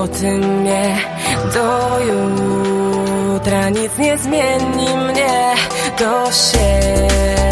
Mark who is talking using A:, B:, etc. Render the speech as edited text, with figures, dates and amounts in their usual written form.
A: o tym nie. Do jutra nic nie zmieni mnie. Do siebie